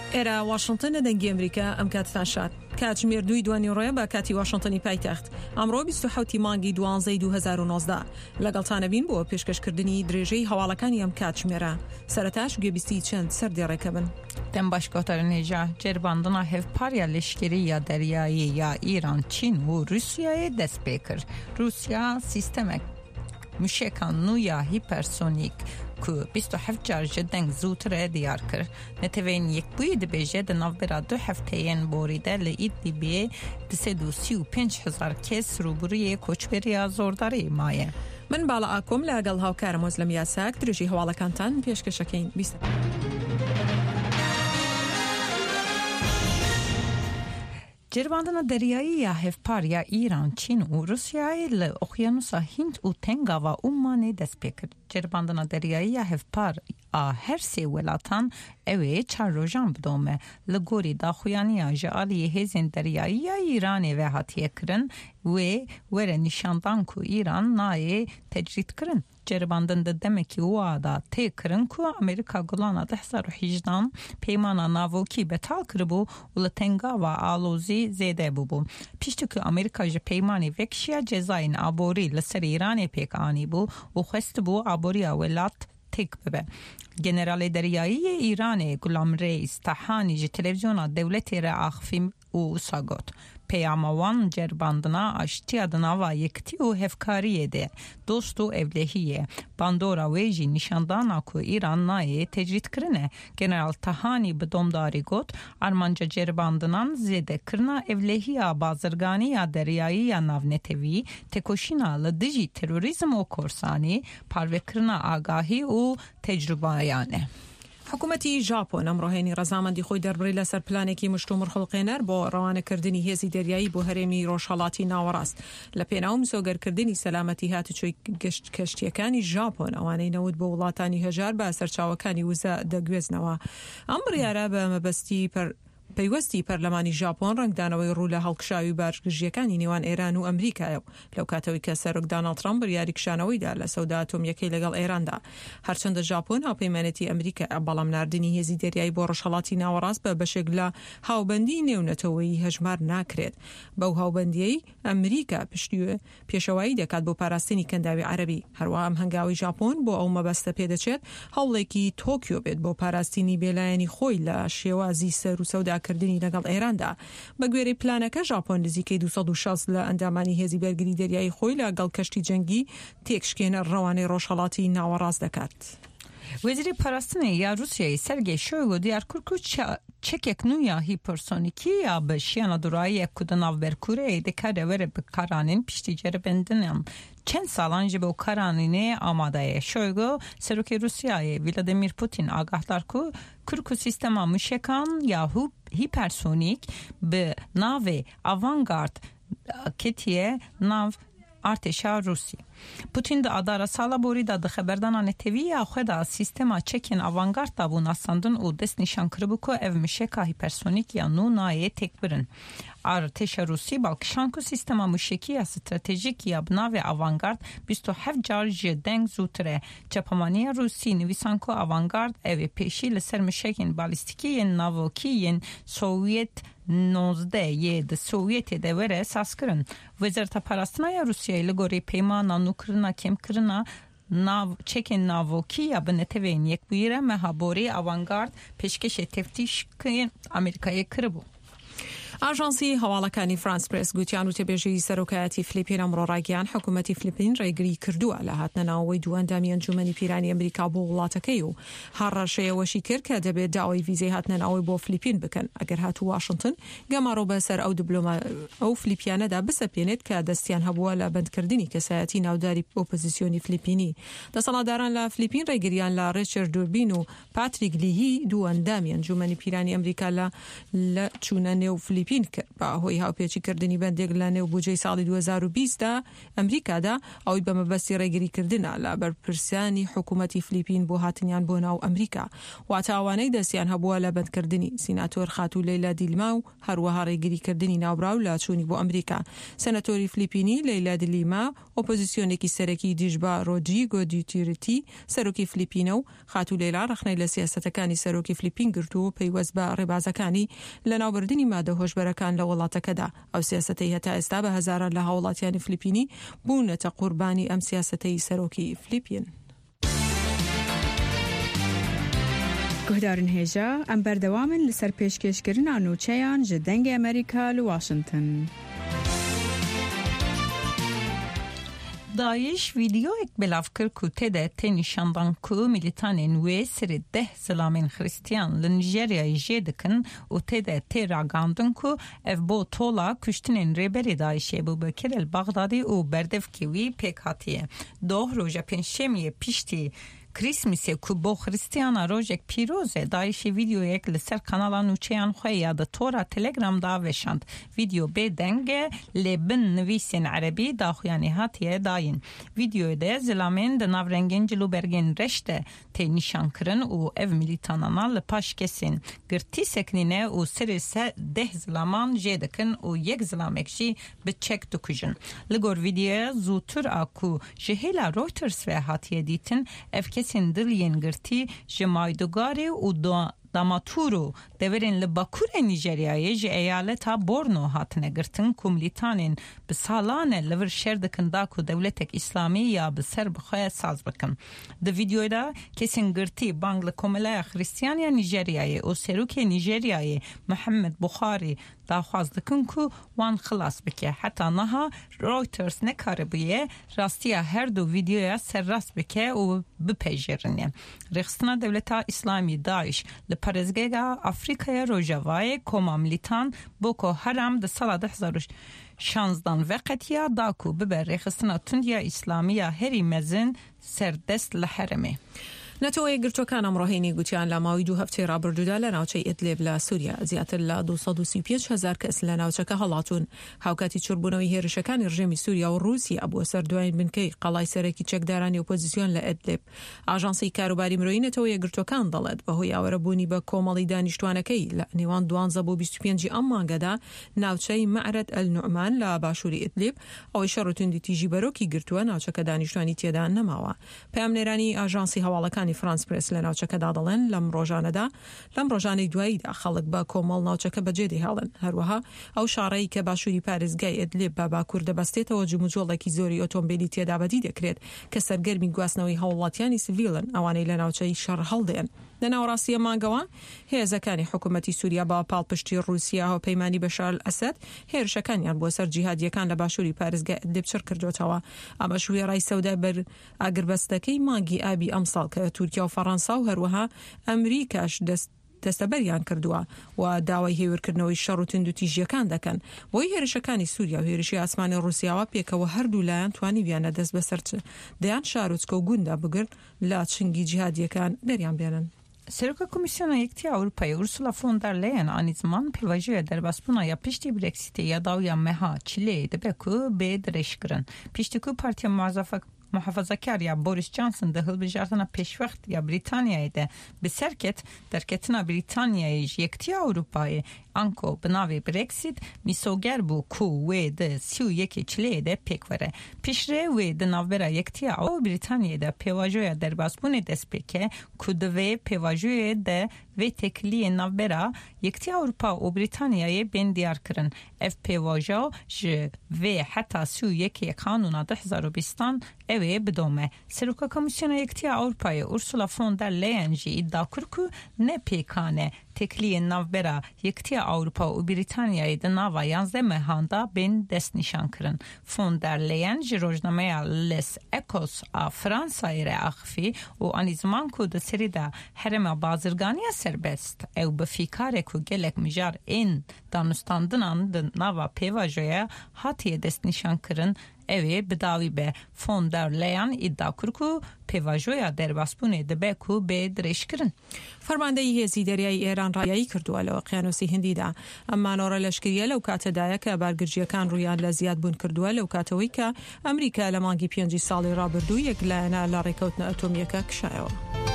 ئێرە واشنگتن لە دەنگی ئەمریکا ئەم کاتتان شاد کاتژمێر 2 ڕۆیە بە کاتی واشنگتنی پایتەخت ئەمڕۆ 27 مانگی 12 2019 لەگەڵتانە بین بۆ پێشکەشکردنی درێژەی هەواڵەکانی ئەم کاتژمێرە سەرەتاش گوێبیستی چەند سەردێڕێکە بن. دەم باشکۆتەرنێژە جێرباندنا هێڤپاریا لەشکریە دەریایی یا ئیران چین و رووسیایە دەست پێ کرد. رووسیا سیستەمێک مشێکان نویا هیپەرسۆنیک که 27 جار جدنگ زودتر دیار کرد. نتوین یک بوی دبیجه در نوبرا 2 هفتهین بوریده لإدلیبی 235,000 کس روبروی کوچبری زورداری مایه. من بالا ئاکۆم لەگەڵ هاوکارم وەزلەم یاساک درێژی هەواڵەکانتان پێشکەشەکەین بیست. جێرباندنە دەریایی یا هێڤپاریا ئیران چین و رووسیای لە ئۆقیانوسا هیند و تەنگاوا ئومانێ دەست پێ کرد. جێرباندنە دەریایی یا هێڤپار هەر سێ وڵاتان ئەوێ چار ڕۆژان بدۆمە لە گۆری داخویانیە ژەئالیە هێزên دەریایی یا ئیرانê ve hatiyêkirin wê were nîşandan ku îran nayê tecrîdkirin. Ceribandin di demekî wa da tê kirin ku Amerîka gulana 2018 peymana navokî betal kiribû û li tengava alozî zêde bûbû. Piştî ku Amerîka ji peymanê vekişiya cezayên aborî li ser Îranê pêk anîbû û xwestibû aboriya welat tek bibe. Generalê Deryayî İranê Gulam Reis Tahanî ji televizyona dewletê re axivî û wisa got. Peyama wan cerbandina aştiya di nava yekitî û hevkariyê de dost û evlehiyê. Bandora wê jî nîşandana ku İran nayê tecrîdkirine. General Tahanî bi domdarî got armanca cerbandinan zêdekirina evlehiya bazirganiya deryayî ya navnetevî tekoşîna li dijî terorîzm û korsanî parvekirina agahî û tecrübayane. حکوومەتی ژاپۆن ئەمڕۆ هێنی ڕەزامەندی خۆی دەربڕی لەسەر پلانێکی مشتومڕ خڵقێنەر بۆ ڕەوانەکردنی هێزی دەریایی بۆ هەرێمی ڕۆژهەڵاتی ناوەڕاست لە پێناو مسۆگەرکردنی سەلامەتی هاتوچۆی گەشت کەشتیەکانی ژاپۆن ئەوانەی نەوت بۆ وڵاتانی هەژار بە سەرچاوەکانی وزە دەگوێزنەوە. ئەم بڕیارە بە مەبەستی پەیوەستی پەرلەمانی ژاپۆن ڕنگدانەوەی ڕوو لە هەڵکشاوی باشگژیەکانی نێوان ئێران و ئەمریکایە لەو کاتەوەی کە سەرۆک دۆناڵد ترامپ بڕیاری کشانەوەیدا لە سەودا ئەتۆمیەکەی لەگەڵ ئێراندا. هەرچەندە ژاپۆن هاوپەیمانێتی ئەمریکا بەڵام ناردنی هێزی دەریایی بۆ ڕۆژهەڵاتی ناوەڕاست بە بەشێک لە هاوبەندی نێونەتەوەی هەژمار ناکرێت. بەو هاوبەندیەی ئەمریکا پێشەوایی دەکات بۆ پاراستنی کەنداوی عەرەبی. هەروەها ئەم هەنگاوی ژاپۆن بۆ ئەو مەبەستە پێدەچێت هەوڵێکی تۆکیۆ بێت بۆ پاراستنی بێلایەنی خۆی لە شێوازی سەر و سەوداکردنی لەگەڵ ئێراندا. بە گوێرەی پلانەکە ژاپۆن نزیکەی 260 لە ئەندامانی هێزی بەرگری دەریایی خۆی لەگەڵ کەشتی جەنگی تێکشکێنە ڕەوانەی ڕۆژهەڵاتی ناوەڕاست دەکات. وزیری پاراستنê ya Rusyayê Sergey Shoigu diyar ku çekek nûya hîpersonîkî ya bi şiyana durayiyek ku di nav Berkureyê dikare were bi karanên piştî ceribendiniyan çend salan ji bo karanînê amade ye. Shoigu serokê Rusyayê Vladimir Putin agahdar ku Kurku sistema mişekan ya hîpersonîk bi navê avangard ketiye nav Artêşa Rusî. Putin de adara sala borî da di xeberdana netevîya xwe da sîstema çekên avangard da bû nasandin û dest nîşan kiribû ku ev mişeka hîpersonîk ya nû nayê têkbirin. Artêşa Rusî balkişan ku sîstema mişekî stratejîk ya bi navê avangard 27 car ji deng zûtir e. Çepamaniya Rusî nivîsan ku avangard ev ê pêşî li ser mişekên balîstîkî yên navokî yên Sovyet 19 yê di Sovyetê de were saskirin. Wezareta Parastinaya Rusyayê li gorî peymana nûkirina kêmkirina çekên navokî ya bi netevên yekbûyî re mehaborî avangard pêşkêşê teftîşkên Amerîkayê kiribû. ئاژانسی هەواڵەکانی فرانس پرس گوتیان و تێبێژەی سەرۆکایەتی فلیپین ئەمڕۆ ڕاگەیان حکوومەتی فلیپین ڕێگری کردووە لە هاتنەناوەوەی دوو ئەندامی ئەنجومەنی پیرانی ئەمریکا بۆ وڵاتەکەی و هەڕەشەیەوەشی کرد کە دەبێت داوای ڤیزەی هاتنەناوەی بۆ فلیپین بکەن ئەگەر هاتوو واشنگتن گەماڕۆ بەسەر ئەو فلیپیانەدا بسەپێنێت کە دەستیان هەبووە لە بەندکردنی کەسایەتی ناوداری ئۆپۆزیسیۆنی فلیپینی. دەسەڵاتداران لە فلیپین ڕێگریان لە ڕیچارد دوربین و پاتریک لیهی دوو ئەندامی ئەنجومەنی پیرانی ئەمریکا لە چوونە نێو فلیپین فلیپین کرد بە هۆی هاوپێچیکردنی بەندێک لە نێو بودجەی ساڵی 2020دا ئەمریکادا ئەوەی بە مەبەستی ڕێگریکردنە لە بەرپرسانی حکوومەتی فلیپین بۆ هاتنیان بۆ ناو ئەمریکا واتە ئەوانەی دەستیان هەبووە لە بەندکردنی سیناتۆر خاتو لەیلا دیلما و هەروەها ڕێگریکردنی ناوبراو لە چوونی بۆ ئەمریکا. سەناتۆری فلیپینی لەیلا دیلما ئۆپۆزیسیۆنێکی سەرەکی دیژبا ڕۆدریگۆ دوتێرتی سەرۆکی فلیپینە و خاتو لەیلا ڕخنەی لە سیاسەتەکانی سەرۆکی فلیپین گرتووە پەیوەست بە ڕێبازەکانی لە ناوبردنی مادە هۆشبەرەکان لە وڵاتەکەدا. ئەو سیاسەتەی هەتا ئێستا بە هەزاران لە هاوڵاتیانی فلیپینی بوونەتە قوربانی ئەم سیاسەتەی سەرۆکی فلیپین. گهدارن هێژە ئەم بەردەوامن لەسەر پێشکەشکردنا نوچەیان ji dengê ئەمریکا li Washington. داعش ویدیویک بلاف کرد که تده تنشاندن که میلیتانین وی سر 10 زلامین خریستیان لنیجریای جدکن و تده تراغاندن که اف بو طولا کشتنین ریبری داعشه بو بکر البغدادی و بردف کیوی پیک هاتیه. دوه روژه پنجشنبه پیشتی کریسمسی که با خریستیانا روزک پیروزه داعش ویدیو یک لسر کانالا نوچیان خواه یاد تورا تلگرام دا وشند. ویدیو بدنگه لبن نویسین عربی دا خویانی هاتیه داین. ویدیو ده زلامین ده نافرنگین جلو برگین رشته تی نشان کرن و اف میلیتانانا لپاش کسین. گرتی سکنینه و سر 10 زلامان جدکن و یک زلامکشی بچک دکجن. لگور ویدیو زوتر آکو جهیلا رویترز و هاتیه دیتن اف کسین دلیین گرتی جمایدوگاری و داماتورو دورین لباکور نیجریایی جه ایالتا بورنو هاتنه گرتن کملیتانین بسالانه لور شردکن داکو دولتک اسلامی یا بسر بخواه ساز بکن. ده ویدیوی دا کسین گرتی بانگ لکمله خریستیانی نیجریایی و سروک نیجریایی محمد بخاری دا خواست دکن که وان خلاص بکه. حتی نها رویترز نکاره بیه راستی هر دو ویدیویا سر راست بکه و بپیجرنه. رخصنا دولتا اسلامی داعش لپرزگاه افریقای روژاوای کوما ملیتان بوکو حرام ده سال 2016 وقتیا داکو ببر رخصنا تندیا اسلامی هری مزن سردست لحرمه. نەتەوەی گرتوەکان ئەمڕۆهێنی گوتیان لە ماوەی 2 هەفتەی ڕابردوودا لە ناوچەی ئیدلیب لە سووریا زیاتر لە 235,000 کەس لە ناوچەکە هەڵاتون. هاوکاتی چوربوونەوەی هێرشەکانی ڕژێمی سووریا و رووسیا بووە سەر دوایین بنکەی قەڵای سەرەکی چەکدارانی ئۆپۆزیسیۆن لە ئیدلیب. ئاژانسی کاروباری مرۆیی نەتەوەی گرتوەکان دەڵێت بەهۆی ئاوەرەبوونی بە کۆمەڵی دانیشتوانەکەی لە نێوان 12 بۆ 25 ئەم مانگەدا ناوچەی مەعرەد ئەلنوعمان لە باشووری ئیدلیب ئەوەی شەڕوتوندی تیژی بەرۆکی گرتووە ناوچەکە دانیشتوانی تێدا نەماوە. پامنێرانی ئاژانسی هەواڵەکانی فرانس پرس لە ناوچەکەدا دەڵێن لەم ڕۆژانەی دواییدا خەڵک بە کۆمەڵ ناوچەکە بەجێ دەهێڵن. هەروەها ئەو شارەی کە باشووری پارێزگای ئیدلیب بە باکوور دەبەستێتەوە جموجۆڵێکی زۆری ئۆتۆمبیلی تێدا بەدی دەکرێت کە سەرگەرمی گواستنەوەی هەوڵاتیانی سڤیلن ئەوانەی لە ناوچەی شەڕ هەڵدێن. لە ناوەڕاستیە مانگەوە هێزەکانی حکوومەتی سووریا بە پاڵپشتی رووسیا و پەیمانی بەشار ئەسەد هێرشەکانیان بۆ سەر جیهادیەکان لە باشووری پارێزگای ئیدلیب چڕ کردوتەوە. ئەمەش وێڕای سەودای بەر ئاگربەستەکەی مانگی ئابی ئەمساڵ کە تورکیا و فەڕەنسا و هەروەها ئەمریکاش دەستەبەریان کردووە و داوای هێورکردنەوەی شەڕ و تند و تیژیەکان دەکەن. بۆی هێرشەکانی سووریا و هێرشی ئاسمانی رووسیاوە پێکەوە هەردوو لایەن توانیویانە دەست بەسەر دەیان شارۆچکە و گوندا بگرن لە چنگی جیهادیەکان دەریان بێنن. سرکه کمیسیون یکتی اروپای اورسولا فون در لین آنیزمان پیواجوی در بسپونا یا پشتی برکسیتی یا داویا مها چیلی دبکو به درشکرن. پشتی کو پارتی محافظه‌کار یا بوریس جانسون ده هەڵبژاردنە پێشوەخت یا بریتانیای ده بسەرکەت دەرکەتنە بریتانیایش یەکتی ئەوروپایە ئەنکۆ بناوی برێکسیت میسۆگەر بوو کو وێ ده 31 چلێ ده پێکوەرە پیشرێ وێ ده ناوبەرە یەکتیە ئەو بریتانیای ده پێواژۆیە دەرباسبوونی دەستپێکە کو دەوێ پێواژۆیە ده وێ تێکلیە ناوبەرە یەکتی ئەوروپا و بریتانیایە بێن دیارکردن ئەف پێواژە ji vê heta 31 kanûna 2020 ew ê bidome. Serokka Komîsyona Yektiya Ewropayê Ursula von der Leyen jî îdia kir ku ne pêkane tekliyên navbera Yektiya Ewropa û Brîtanyayê di nava 11 mehan da bên destnîşankirin. Von der Leyen ji rojnameya Les Echos a Fransayê re axivî û anî ziman ku di serî de herêma bazirganiya serbest ew bi fîkarê ku gelek mijar ên danûstandinan di nava pêvajoya hatiye destnîşankirin ئەوێ بداوی بە فۆندەر لەیان ئیددا کرد و پێواژۆیە دەرباسبوونێ دەبێت و بێ درێژکردن. فەرماندەی هێزی دەریایی ئێران ڕایایی کردووە لە ئۆقیانوسی هەندیدا. ئەم مانۆڕە لەشکریە لەو کاتەدایە کە بارگرجیەکان ڕوویان لە زیادبوون کردووە لەو کاتەوەی کە ئەمریکا لە مانگی 5 ساڵی ڕابردوو یەک لایەنە لە ڕێکەوتنە ئەتۆمیەکە کشایەوە.